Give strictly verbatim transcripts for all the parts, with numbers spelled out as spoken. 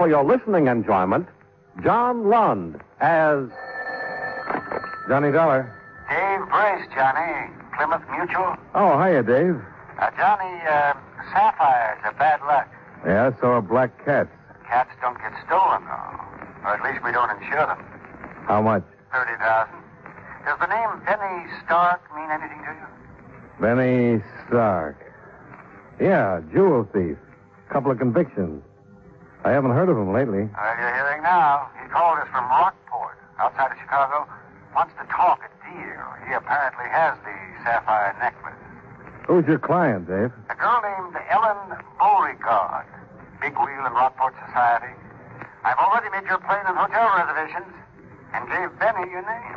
for your listening enjoyment, John Lund as Johnny Dollar. Dave Brace, Johnny. Plymouth Mutual. Oh, hiya, Dave. Uh, Johnny, uh, sapphires are bad luck. Yeah, so are black cats. Cats don't get stolen, though. Or at least we don't insure them. How much? Thirty thousand. Does the name Benny Stark mean anything to you? Benny Stark. Yeah, jewel thief. Couple of convictions. I haven't heard of him lately. Well, you're hearing now. He called us from Rockport, outside of Chicago. Wants to talk a deal. He apparently has the sapphire necklace. Who's your client, Dave? A girl named Ellen Beauregard. Big wheel in Rockport society. I've already made your plane and hotel reservations and gave Benny your name.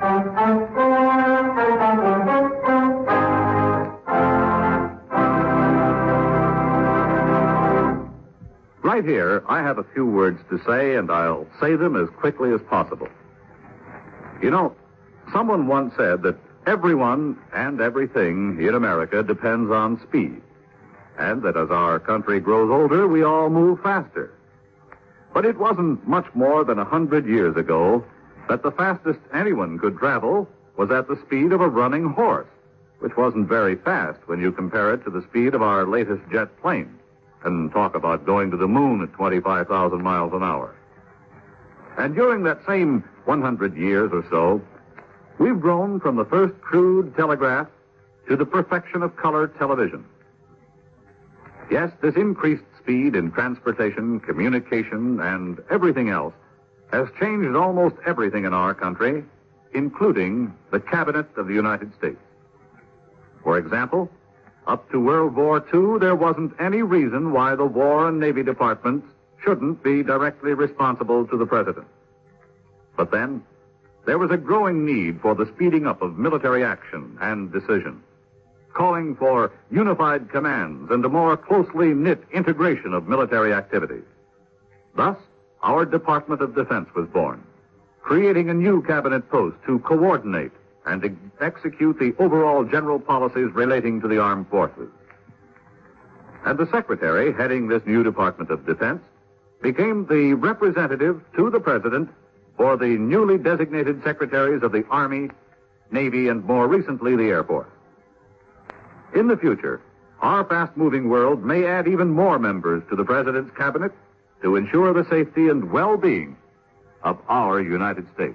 Right here, I have a few words to say, and I'll say them as quickly as possible. You know, someone once said that everyone and everything in America depends on speed, and that as our country grows older, we all move faster. But it wasn't much more than a hundred years ago that the fastest anyone could travel was at the speed of a running horse, which wasn't very fast when you compare it to the speed of our latest jet plane, and talk about going to the moon at twenty-five thousand miles an hour. And during that same one hundred years or so, we've grown from the first crude telegraph to the perfection of color television. Yes, this increased speed in transportation, communication, and everything else has changed almost everything in our country, including the Cabinet of the United States. For example, up to World War Two, there wasn't any reason why the War and Navy departments shouldn't be directly responsible to the President. But then, there was a growing need for the speeding up of military action and decision, calling for unified commands and a more closely knit integration of military activities. Thus, our Department of Defense was born, creating a new cabinet post to coordinate and ex- execute the overall general policies relating to the armed forces. And the secretary heading this new Department of Defense became the representative to the President for the newly designated secretaries of the Army, Navy, and more recently the Air Force. In the future, our fast-moving world may add even more members to the President's cabinet to ensure the safety and well-being of our United States.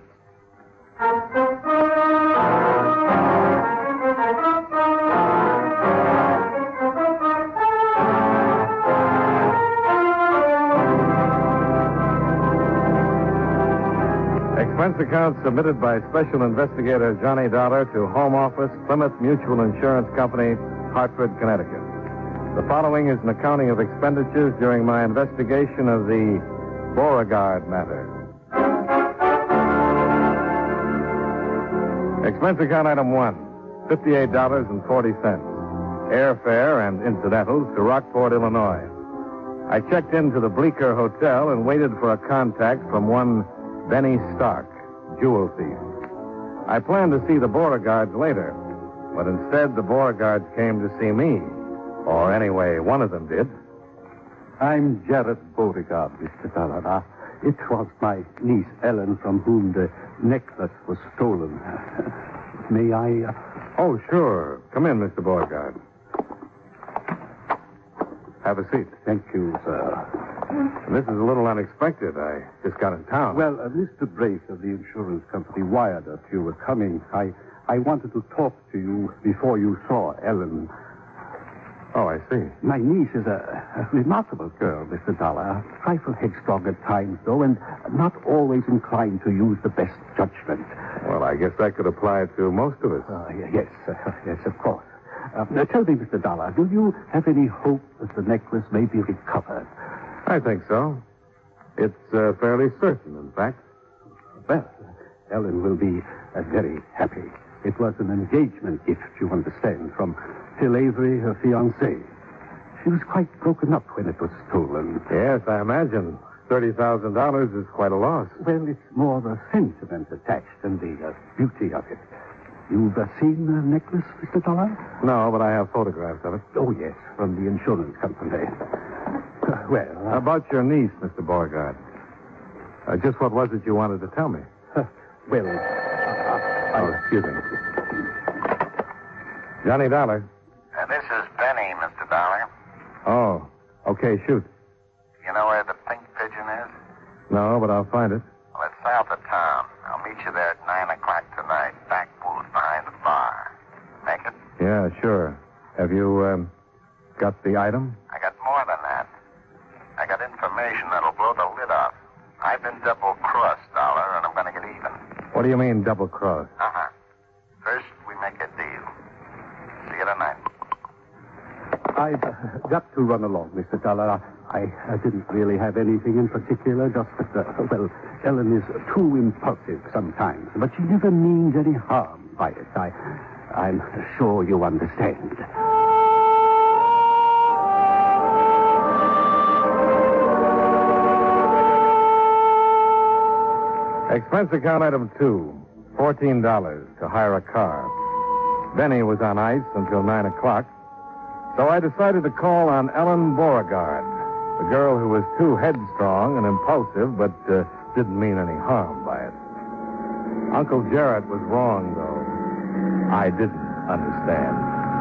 Expense account submitted by Special Investigator Johnny Dollar to Home Office, Plymouth Mutual Insurance Company, Hartford, Connecticut. The following is an accounting of expenditures during my investigation of the Beauregard matter. Expense account item one, fifty-eight dollars and forty cents. Airfare and incidentals to Rockport, Illinois. I checked into the Bleecker Hotel and waited for a contact from one Benny Stark, jewel thief. I planned to see the Beauregards later, but instead the Beauregards came to see me. Or anyway, one of them did. I'm Jared Beauregard, Mister Dollar. It was my niece, Ellen, from whom the necklace was stolen. May I... Uh... Oh, sure. Come in, Mister Beauregard. Have a seat. Thank you, sir. This is a little unexpected. I just got in town. Well, uh, Mister Brace of the insurance company wired us you were coming. I, I wanted to talk to you before you saw Ellen. Oh, I see. My niece is a, a remarkable girl, Mister Dollar. A trifle headstrong at times, though, and not always inclined to use the best judgment. Well, I guess that could apply to most of us. Uh, yes, uh, yes, of course. Uh, now, tell me, Mister Dollar, do you have any hope that the necklace may be recovered? I think so. It's uh, fairly certain, in fact. Well, Ellen will be uh, very happy. It was an engagement gift, you understand, from Phil Avery, her fiancé. She was quite broken up when it was stolen. Yes, I imagine. thirty thousand dollars is quite a loss. Well, it's more the sentiment attached than the uh, beauty of it. You've uh, seen the necklace, Mister Dollar? No, but I have photographs of it. Oh, yes, from the insurance company. Uh, well... Uh, About your niece, Mister Beauregard. Uh, just what was it you wanted to tell me? uh, well, uh, I... Oh, excuse me. Johnny Dollar. Uh, this is Benny, Mister Dollar. Oh, okay, shoot. You know where the Pink Pigeon is? No, but I'll find it. Well, it's south of town. I'll meet you there at nine o'clock tonight. Back booth behind the bar. Make it? Yeah, sure. Have you um, got the item? I got more than that. I got information that'll blow the lid off. I've been double-crossed, Dollar, and I'm going to get even. What do you mean, double-cross? Uh-huh. First, we make a deal. See you tonight. I've uh, got to run along, Mister Dollar. I, I didn't really have anything in particular, just that, uh, well, Ellen is too impulsive sometimes, but she never means any harm by it. I, I'm sure you understand. Expense account item two, fourteen dollars to hire a car. Benny was on ice until nine o'clock, so I decided to call on Ellen Beauregard, the girl who was too headstrong and impulsive, but uh, didn't mean any harm by it. Uncle Jarrett was wrong, though. I didn't understand.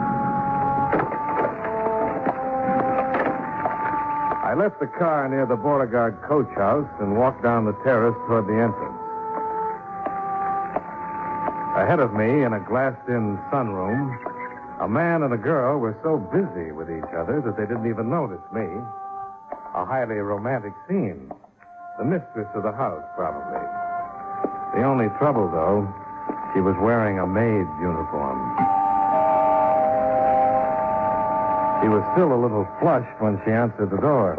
I left the car near the Beauregard coach house and walked down the terrace toward the entrance. Ahead of me, in a glassed-in sunroom, a man and a girl were so busy with each other that they didn't even notice me. A highly romantic scene. The mistress of the house, probably. The only trouble, though, she was wearing a maid's uniform. She was still a little flushed when she answered the door.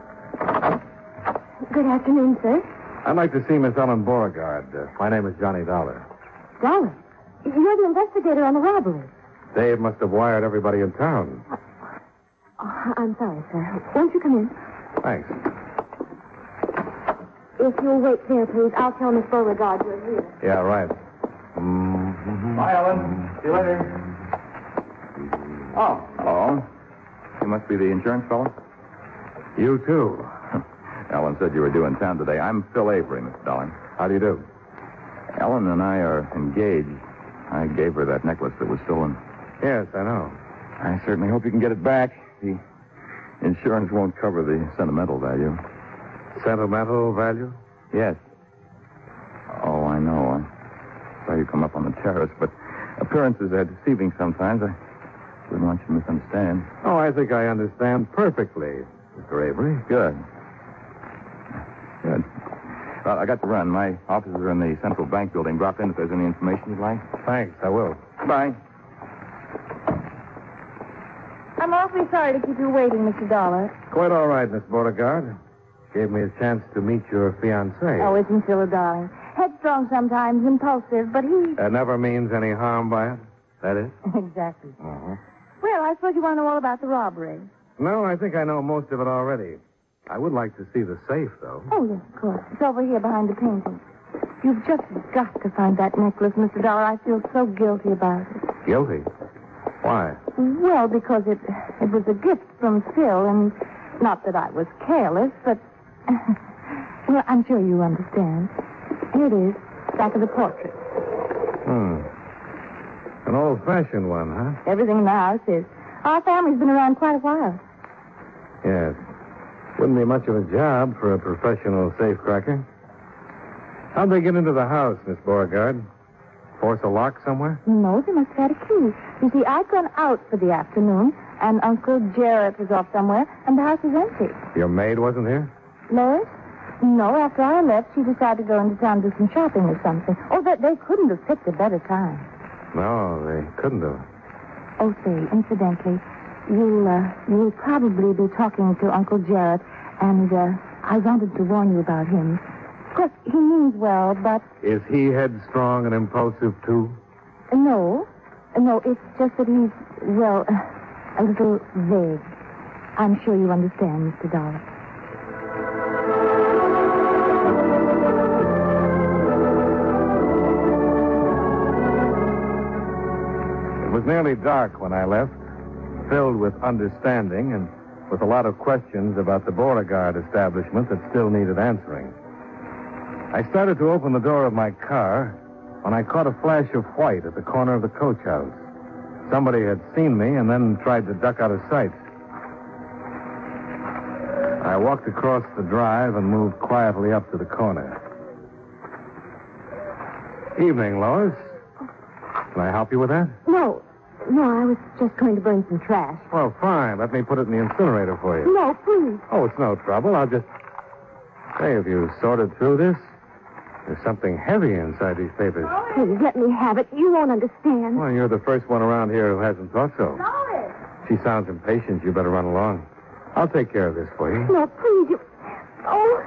Good afternoon, sir. I'd like to see Miss Ellen Beauregard. Uh, my name is Johnny Dollar. Dollar, you're the investigator on the robbery. Dave must have wired everybody in town. Oh, I'm sorry, sir. Won't you come in? Thanks. If you'll wait there, please, I'll tell Miss Beauregard you're here. Yeah, right. Mm-hmm. Bye, Ellen. See you later. Oh, hello. You must be the insurance fellow? You, too. Ellen said you were due in town today. I'm Phil Avery, Mister Dollar. How do you do? Ellen and I are engaged. I gave her that necklace that was stolen. Yes, I know. I certainly hope you can get it back. The insurance won't cover the sentimental value. Sentimental value? Yes. Oh, I know. I saw you come up on the terrace, but appearances are deceiving sometimes. I wouldn't want you to misunderstand. Oh, I think I understand perfectly, Mister Avery. Good. Good. Well, I got to run. My offices are in the Central Bank building. Drop in if there's any information you'd like. Thanks, I will. Bye. I'm awfully sorry to keep you waiting, Mister Dollar. Quite all right, Miss Beauregard. Gave me a chance to meet your fiancé. Oh, isn't Phil a darling? Headstrong sometimes, impulsive, but he... That never means any harm by it? That is? Exactly. Uh-huh. Well, I suppose you want to know all about the robbery. No, I think I know most of it already. I would like to see the safe, though. Oh, yes, of course. It's over here behind the painting. You've just got to find that necklace, Mister Dollar. I feel so guilty about it. Guilty? Why? Well, because it it was a gift from Phil, and not that I was careless, but... well, I'm sure you understand. Here it is, back of the portrait. Hmm. An old-fashioned one, huh? Everything in the house is. Our family's been around quite a while. Yes. Wouldn't be much of a job for a professional safecracker. How'd they get into the house, Miss Beauregard? Force a lock somewhere? No, they must have had a key. You see, I'd gone out for the afternoon, and Uncle Jarrett was off somewhere, and the house was empty. Your maid wasn't here? Lois? No, after I left, she decided to go into town to do some shopping or something. Oh, they, they couldn't have picked a better time. No, they couldn't have. Oh, say, incidentally, you'll, uh, you'll probably be talking to Uncle Jarrett, and uh, I wanted to warn you about him. Of course, he means well, but... Is he headstrong and impulsive, too? No. No, it's just that he's, well, a little vague. I'm sure you understand, Mister Dollar. It was nearly dark when I left, filled with understanding and with a lot of questions about the Beauregard establishment that still needed answering. I started to open the door of my car when I caught a flash of white at the corner of the coach house. Somebody had seen me and then tried to duck out of sight. I walked across the drive and moved quietly up to the corner. Evening, Lois. Can I help you with that? No. No, I was just going to burn some trash. Well, fine. Let me put it in the incinerator for you. No, please. Oh, it's no trouble. I'll just... Say, have you sorted through this? There's something heavy inside these papers. Please, let me have it. You won't understand. Well, you're the first one around here who hasn't thought so. Lois! She sounds impatient. You better run along. I'll take care of this for you. No, please. You... Oh.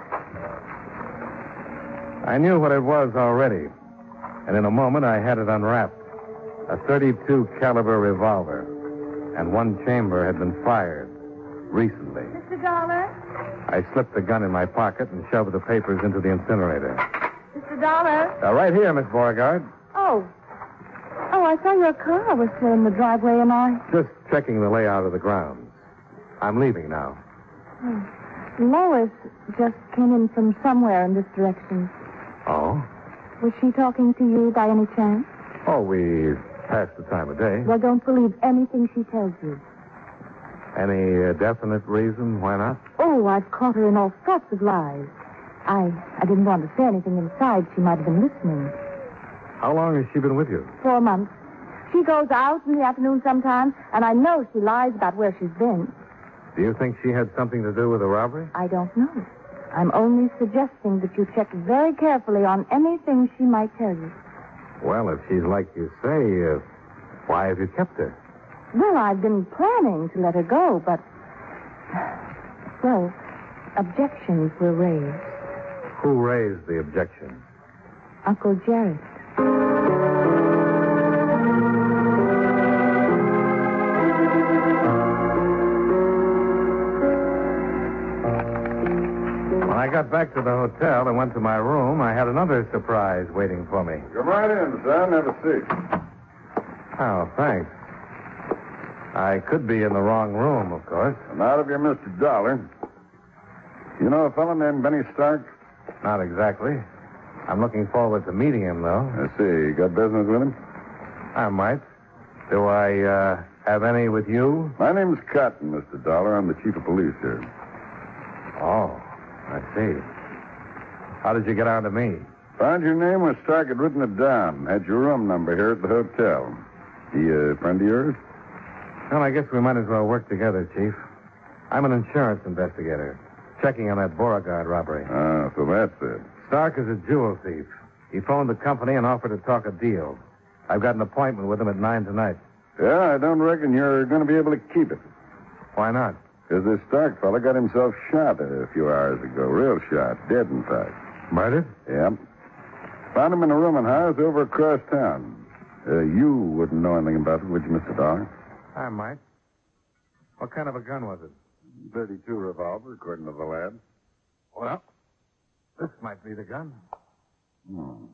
I knew what it was already. And in a moment, I had it unwrapped. A thirty-two caliber revolver. And one chamber had been fired. Recently. Mister Dollar? I slipped the gun in my pocket and shoved the papers into the incinerator. Mister Dollar? Uh, right here, Miss Beauregard. Oh. Oh, I saw your car was still in the driveway, and I... Just checking the layout of the grounds. I'm leaving now. Oh. Lois just came in from somewhere in this direction. Oh? Was she talking to you by any chance? Oh, we passed the time of day. Well, don't believe anything she tells you. Any uh, definite reason why not? Oh, I've caught her in all sorts of lies. I I didn't want to say anything inside. She might have been listening. How long has she been with you? Four months. She goes out in the afternoon sometimes, and I know she lies about where she's been. Do you think she had something to do with the robbery? I don't know. I'm only suggesting that you check very carefully on anything she might tell you. Well, if she's like you say, uh, why have you kept her? Well, I've been planning to let her go, but... Well, objections were raised. Who raised the objection? Uncle Jarrett. When I got back to the hotel and went to my room, I had another surprise waiting for me. Come right in, son. Have a seat. Oh, thanks. I could be in the wrong room, of course. Not if you're Mister Dollar. You know a fellow named Benny Stark? Not exactly. I'm looking forward to meeting him, though. I see. You got business with him? I might. Do I uh, have any with you? My name's Cotton, Mister Dollar. I'm the chief of police here. Oh, I see. How did you get on to me? Found your name where Stark had written it down. Had your room number here at the hotel. He a friend of yours? Well, I guess we might as well work together, Chief. I'm an insurance investigator, checking on that Beauregard robbery. Ah, so that's it. Stark is a jewel thief. He phoned the company and offered to talk a deal. I've got an appointment with him at nine tonight. Yeah, I don't reckon you're going to be able to keep it. Why not? Because this Stark fella got himself shot a few hours ago. Real shot. Dead, in fact. Murdered? Yep. Found him in a rooming house over across town. Uh, you wouldn't know anything about it, would you, Mister Dollar? I might. What kind of a gun was it? thirty-two revolver, according to the lad. Well, this might be the gun. Hmm.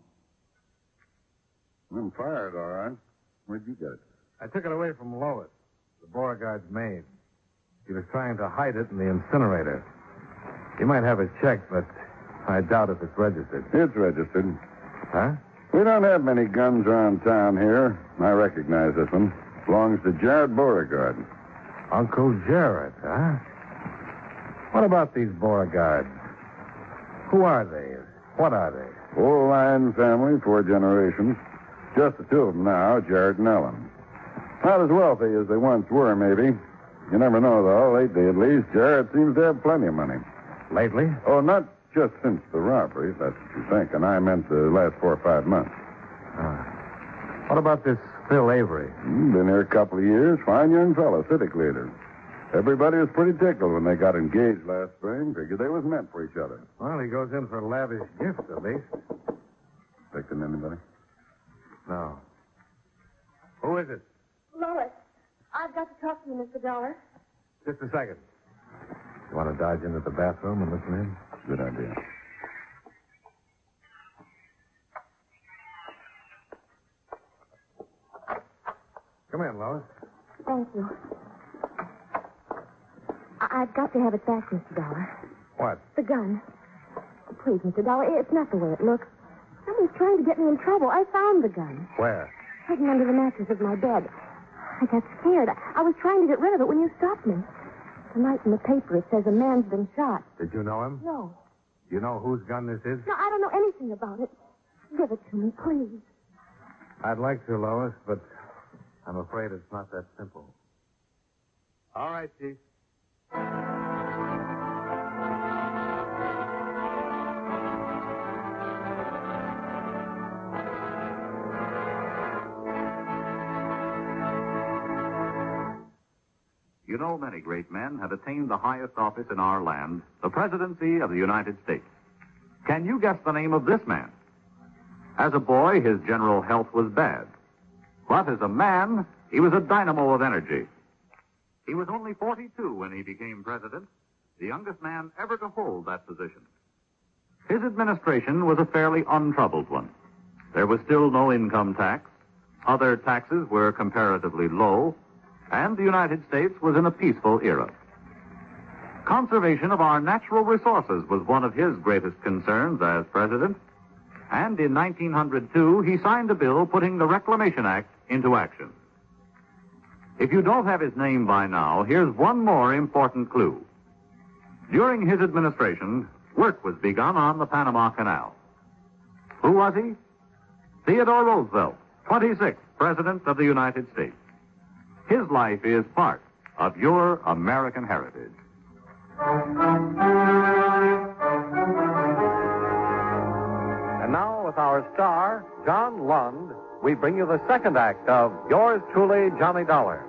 Been fired, all right. Where'd you get it? I took it away from Lois, the Beauregard's maid. She was trying to hide it in the incinerator. You might have it checked, but I doubt if it's registered. It's registered. Huh? We don't have many guns around town here. I recognize this one. Belongs to Jared Beauregard. Uncle Jared, huh? What about these Beauregards? Who are they? What are they? Old line family, four generations. Just the two of them now, Jared and Ellen. Not as wealthy as they once were, maybe. You never know, though. Lately, at least, Jared seems to have plenty of money. Lately? Oh, not just since the robbery, if that's what you think. And I meant the last four or five months. Uh, what about this Phil Avery? Hmm, been here a couple of years. Fine young fellow, civic leader. Everybody was pretty tickled when they got engaged last spring. Figured they was meant for each other. Well, he goes in for lavish gifts, at least. Expecting anybody? No. Who is it? Lois, I've got to talk to you, Mister Dollar. Just a second. You want to dodge into the bathroom and listen in? Good idea. Come in, Lois. Thank you. I, I- I've got to have it back, Mister Dollar. What? The gun. Oh, please, Mister Dollar, it's not the way it looks. Someone's trying to get me in trouble. I found the gun. Where? Hidden under the mattress of my bed. I got scared. I, I was trying to get rid of it when you stopped me. Tonight in the paper it says a man's been shot. Did you know him? No. You know whose gun this is? No, I don't know anything about it. Give it to me, please. I'd like to, Lois, but I'm afraid it's not that simple. All right, Chief. You know, many great men have attained the highest office in our land, the presidency of the United States. Can you guess the name of this man? As a boy, his general health was bad. But as a man, he was a dynamo of energy. He was only forty-two when he became president, the youngest man ever to hold that position. His administration was a fairly untroubled one. There was still no income tax. Other taxes were comparatively low. And the United States was in a peaceful era. Conservation of our natural resources was one of his greatest concerns as president. And in nineteen oh two, he signed a bill putting the Reclamation Act into action. If you don't have his name by now, here's one more important clue. During his administration, work was begun on the Panama Canal. Who was he? Theodore Roosevelt, twenty-sixth President of the United States. His life is part of your American heritage. And now, with our star, John Lund, we bring you the second act of Yours Truly, Johnny Dollar.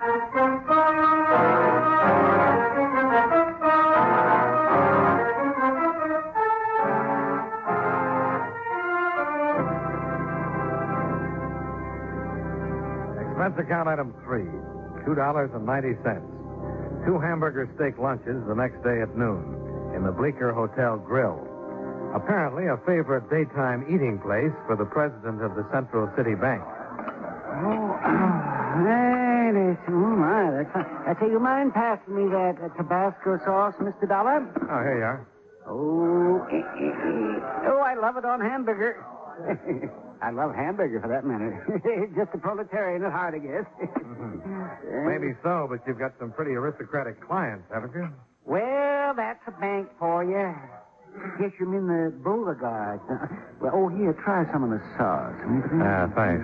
Expense account item three, two dollars and ninety cents. Two hamburger steak lunches the next day at noon in the Bleecker Hotel Grill. Apparently a favorite daytime eating place for the president of the Central City Bank. Oh, hey, that's, oh, my, that's fine. I say, you mind passing me that uh, Tabasco sauce, Mister Dollar? Oh, here you are. Oh, eh, eh, eh. Oh, I love it on hamburger. I love hamburger, for that matter. Just a proletarian at heart, I guess. Mm-hmm. Maybe so, but you've got some pretty aristocratic clients, haven't you? Well, that's a bank for you. Guess you mean the Beauregard. Uh, well, oh, here, try some of the sauce. Ah, thanks.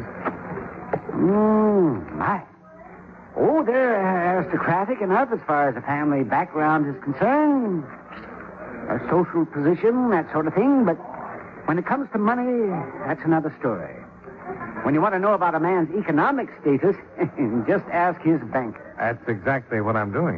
Mmm, my. Oh, they're aristocratic enough as far as the family background is concerned. A social position, that sort of thing, but when it comes to money, that's another story. When you want to know about a man's economic status, just ask his banker. That's exactly what I'm doing.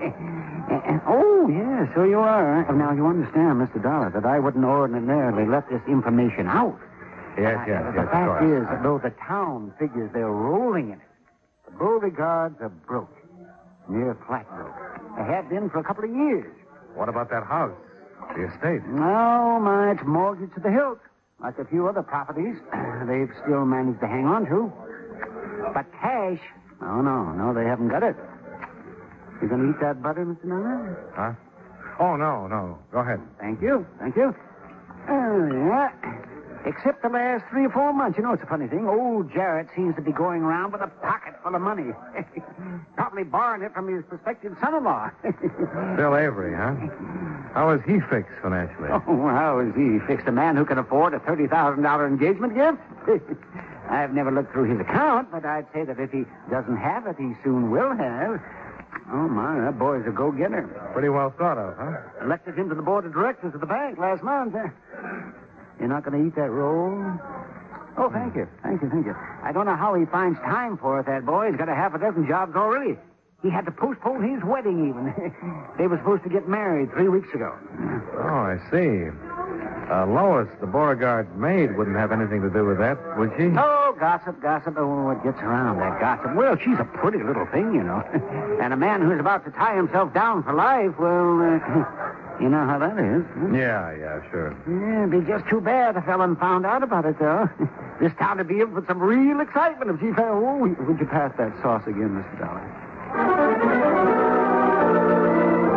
Oh, yeah, so you are. Now, you understand, Mister Dollar, that I wouldn't ordinarily let this information out. Yes, yes, uh, yes, The of fact course. is, though the town figures they're rolling in it, the Beauregards are broke. Near flat broke. They have been for a couple of years. What about that house? The estate? No, my, it's mortgaged to the hilt. Like a few other properties, they've still managed to hang on to. But cash, oh, no, no, they haven't got it. You going to eat that butter, Mister Miller? Huh? Oh, no, no. Go ahead. Thank you, thank you. Oh, yeah. Except the last three or four months. You know, it's a funny thing. Old Jarrett seems to be going around with a pocket full of money. Probably borrowing it from his prospective son-in-law. Bill Avery, huh? How is he fixed financially? Oh, how is he fixed? A man who can afford a thirty thousand dollars engagement gift? I've never looked through his account, but I'd say that if he doesn't have it, he soon will have. Oh, my, that boy's a go-getter. Pretty well thought of, huh? Elected him to the board of directors of the bank last month. You're not going to eat that roll? Oh, thank you. Thank you, thank you. I don't know how he finds time for it, that boy. He's got a half a dozen jobs already. He had to postpone his wedding, even. They were supposed to get married three weeks ago. Oh, I see. Uh, Lois, the Beauregard maid, wouldn't have anything to do with that, would she? Oh, gossip, gossip. Oh, what gets around that gossip? Well, she's a pretty little thing, you know. And a man who's about to tie himself down for life, well, uh, you know how that is. Huh? Yeah, yeah, sure. Yeah, it'd be just too bad if Ellen found out about it, though. This town would be in for some real excitement if she found... Oh, would you pass that sauce again, Mister Dollar?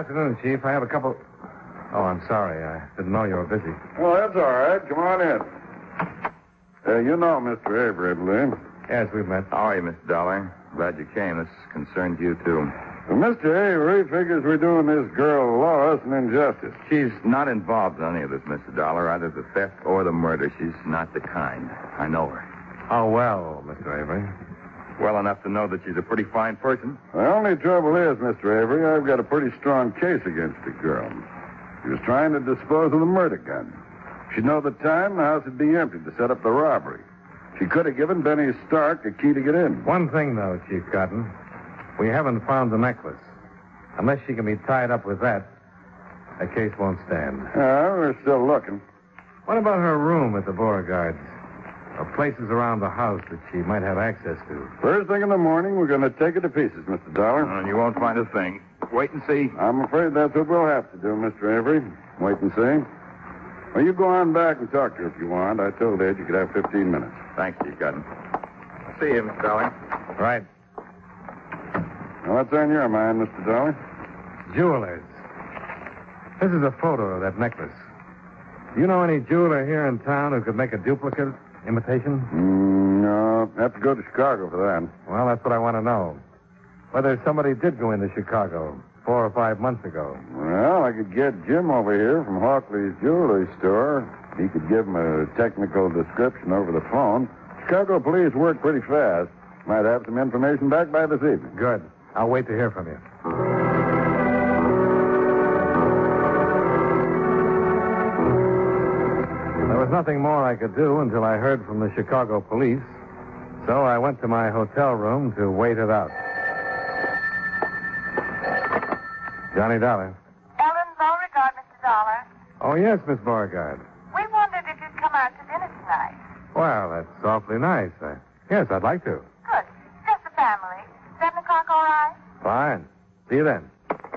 afternoon, Chief. I have a couple... Oh, I'm sorry. I didn't know you were busy. Well, that's all right. Come on in. Uh, you know Mister Avery, I believe. Yes, we've met. How are you, Mister Dollar? Glad you came. This concerns you, too. Well, Mister Avery figures we're doing this girl Lois an injustice. She's not involved in any of this, Mister Dollar, either the theft or the murder. She's not the kind. I know her. Oh, well, Mister Avery. Well enough to know that she's a pretty fine person. The only trouble is, Mister Avery, I've got a pretty strong case against the girl. She was trying to dispose of the murder gun. If she'd know the time, the house would be empty to set up the robbery. She could have given Benny Stark a key to get in. One thing, though, Chief Cotton. We haven't found the necklace. Unless she can be tied up with that, the case won't stand. Yeah, we're still looking. What about her room at the Beauregards? Or places around the house that she might have access to? First thing in the morning, we're going to take it to pieces, Mister Dollar. And you won't find a thing. Wait and see. I'm afraid that's what we'll have to do, Mister Avery. Wait and see. Well, you go on back and talk to her if you want. I told Ed you could have fifteen minutes. Thanks, Chief Cotton. See you, Mister Dollar. Right. Now, what's on your mind, Mister Dollar? Jewelers. This is a photo of that necklace. Do you know any jeweler here in town who could make a duplicate imitation? Mm, no, have to go to Chicago for that. Well, that's what I want to know. Whether somebody did go into Chicago four or five months ago. Well, I could get Jim over here from Hawkley's jewelry store. He could give him a technical description over the phone. Chicago police work pretty fast. Might have some information back by this evening. Good. I'll wait to hear from you. There was nothing more I could do until I heard from the Chicago police. So I went to my hotel room to wait it out. Johnny Dollar. Ellen Beauregard, Mister Dollar. Oh, yes, Miss Beauregard. We wondered if you'd come out to dinner tonight. Well, that's awfully nice. Uh, yes, I'd like to. Good. Just the family. Seven o'clock, all right? Fine. See you then.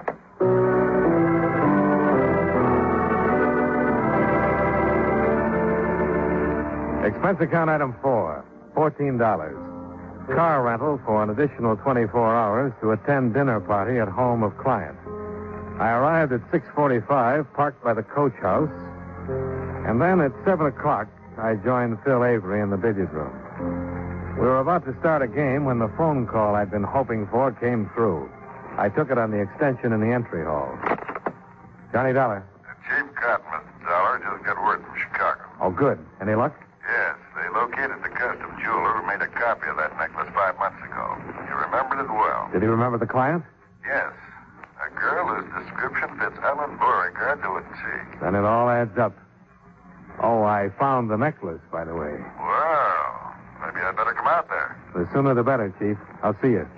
Expense account item four, fourteen dollars. Car rental for an additional twenty-four hours to attend dinner party at home of client. I arrived at six forty-five, parked by the coach house, and then at seven o'clock, I joined Phil Avery in the billiard room. We were about to start a game when the phone call I'd been hoping for came through. I took it on the extension in the entry hall. Johnny Dollar. Chief Cotton, Mister Dollar, just got word from Chicago. Oh, good. Any luck? Yes, they located the custom jeweler who made a copy of that necklace five months ago. He remembered it well. Did he remember the client? Yes. A girl whose description fits Ellen Beauregard to a T. Then it all adds up. Oh, I found the necklace, by the way. Well, maybe I'd better come out there. The sooner the better, Chief. I'll see you.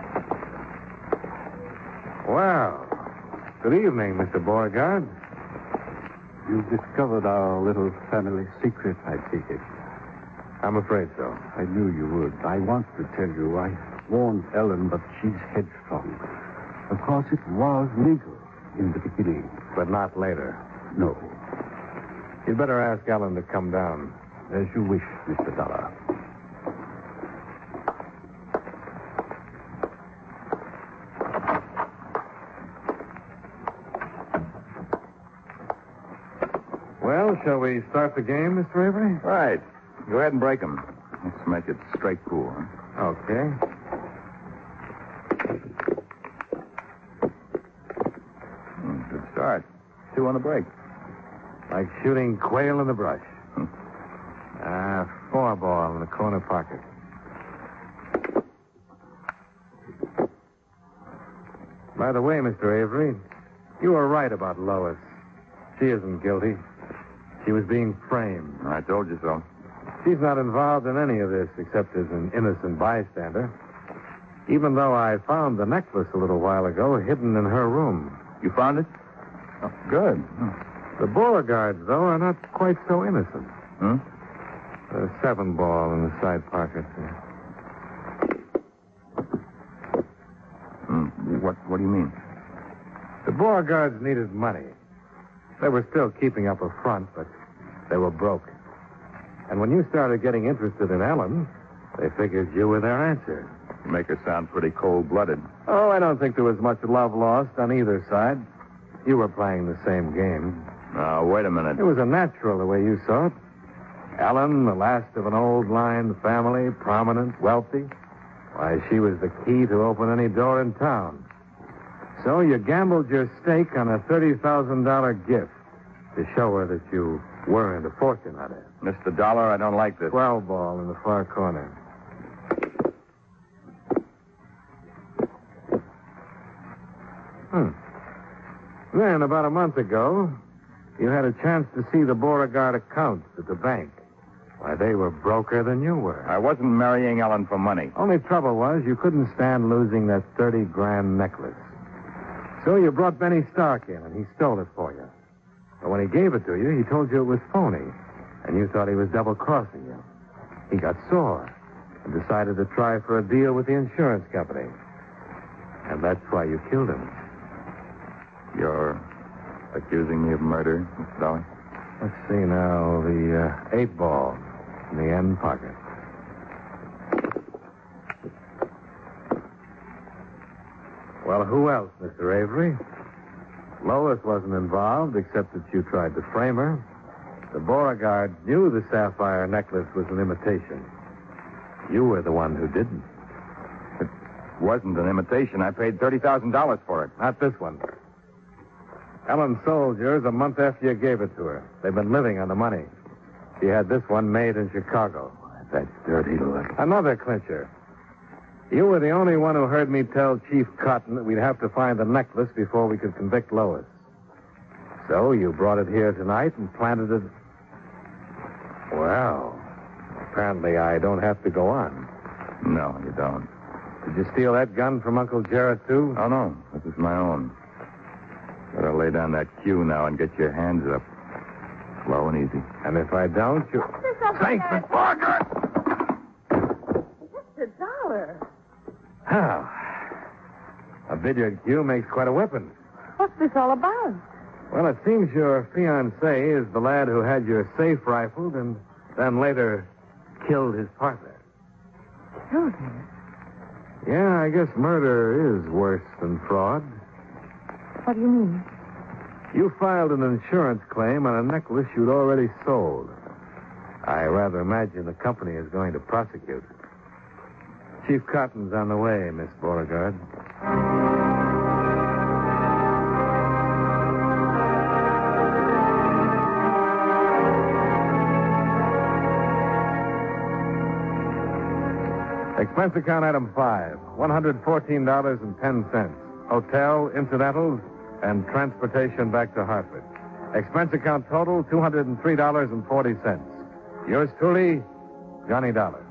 Well, good evening, Mister Beauregard. You've discovered our little family secret, I take it. I'm afraid so. I knew you would. I want to tell you, I warned Ellen, but she's headstrong. Of course, it was legal in the beginning. But not later. No. You'd better ask Ellen to come down. As you wish, Mister Dollar. Well, shall we start the game, Mister Avery? Right. Go ahead and break them. Let's make it straight pool, huh? Okay. Hmm, good start. Two on the break. Like shooting quail in the brush. Ah, four ball in the corner pocket. By the way, Mister Avery, you were right about Lois. She isn't guilty. She was being framed. I told you so. She's not involved in any of this except as an innocent bystander. Even though I found the necklace a little while ago hidden in her room. You found it? Oh, good. Hmm. The Beauregards, though, are not quite so innocent. Hmm? The seven ball in the side pocket. Hmm. What, what do you mean? The Beauregards needed money. They were still keeping up a front, but they were broke. And when you started getting interested in Ellen, they figured you were their answer. You make her sound pretty cold-blooded. Oh, I don't think there was much love lost on either side. you were playing the same game. Now, wait a minute. It was a natural the way you saw it. Ellen, the last of an old line family, prominent, wealthy. Why, she was the key to open any door in town. So you gambled your stake on a thirty thousand dollars gift to show her that you weren't a fortune hunter. Mister Dollar, I don't like this. Twelve ball in the far corner. Hmm. Then, about a month ago, you had a chance to see the Beauregard accounts at the bank. Why, they were broker than you were. I wasn't marrying Ellen for money. Only trouble was you couldn't stand losing that thirty grand necklace. So you brought Benny Stark in, and he stole it for you. But when he gave it to you, he told you it was phony, and you thought he was double-crossing you. He got sore and decided to try for a deal with the insurance company. And that's why you killed him. You're accusing me of murder, Mister Dollar? Let's see now, the uh, eight ball in the end pocket. Well, who else, Mister Avery? Lois wasn't involved, except that you tried to frame her. The Beauregard knew the sapphire necklace was an imitation. You were the one who didn't. It wasn't an imitation. I paid thirty thousand dollars for it. Not this one. Ellen sold yours a month after you gave it to her. They've been living on the money. She had this one made in Chicago. That dirty look. Another clincher. You were the only one who heard me tell Chief Cotton that we'd have to find the necklace before we could convict Lois. So you brought it here tonight and planted it. Well, apparently I don't have to go on. No, you don't. Did you steal that gun from Uncle Jarrett, too? Oh, no. This is my own. Better lay down that cue now and get your hands up. Slow and easy. And if I don't, you... Thanks, Miss Parker! Mister Dollar. How? A billiard cue makes quite a weapon. What's this all about? Well, it seems your fiancé is the lad who had your safe rifled and then later killed his partner. Killed him? Yeah, I guess murder is worse than fraud. What do you mean? You filed an insurance claim on a necklace you'd already sold. I rather imagine the company is going to prosecute. Chief Cotton's on the way, Miss Beauregard. Expense account item five, one hundred fourteen dollars and ten cents. Hotel, incidentals, and transportation back to Hartford. Expense account total, two hundred three dollars and forty cents. Yours truly, Johnny Dollar.